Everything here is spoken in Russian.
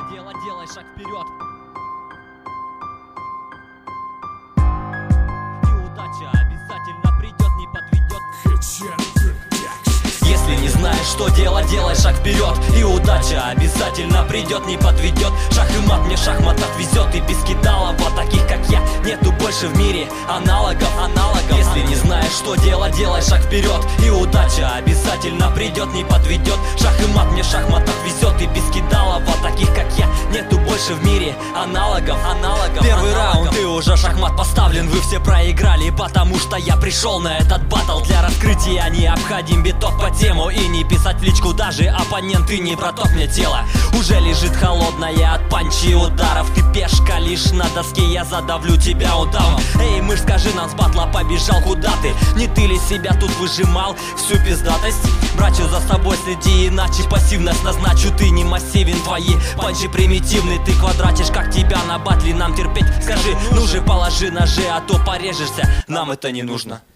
дело, делай шаг вперед. И удача обязательно придет, не подведет. Если не знаешь, что делать, делай шаг вперед. И удача обязательно придет, не подведет. Шах и мат мне шахмат отвезет. И без кидалов, таких как я, нету больше в мире аналогов. Если не знаешь, что делать, делай шаг вперед. И удача обязательно придет, не подведет. Шах и мат мне шахмат отвезет. И без кидалов, таких как я, нету больше в мире аналогов. Первый раунд, и уже шахмат поставлен. Вы все проиграли, потому что я пришел на этот баттл. Для раскрытия необходим биток по тему. И не писать в личку даже оппонент. Ты не браток, мне тело уже лежит холодное от панчи ударов. Ты пешка лишь на доске, я задавлю тебя ударом. Эй, мышь, скажи нам с батла побежал, куда ты? Не ты ли себя тут выжимал всю пиздатость? Братью, за собой следи, иначе пассивность назначу. Ты не массивен, твои панчи примитивны. Ты квадратишь, как тебя на батле нам терпеть. Скажи, ну же положи ножи, а то порежешься, нам это не нужно.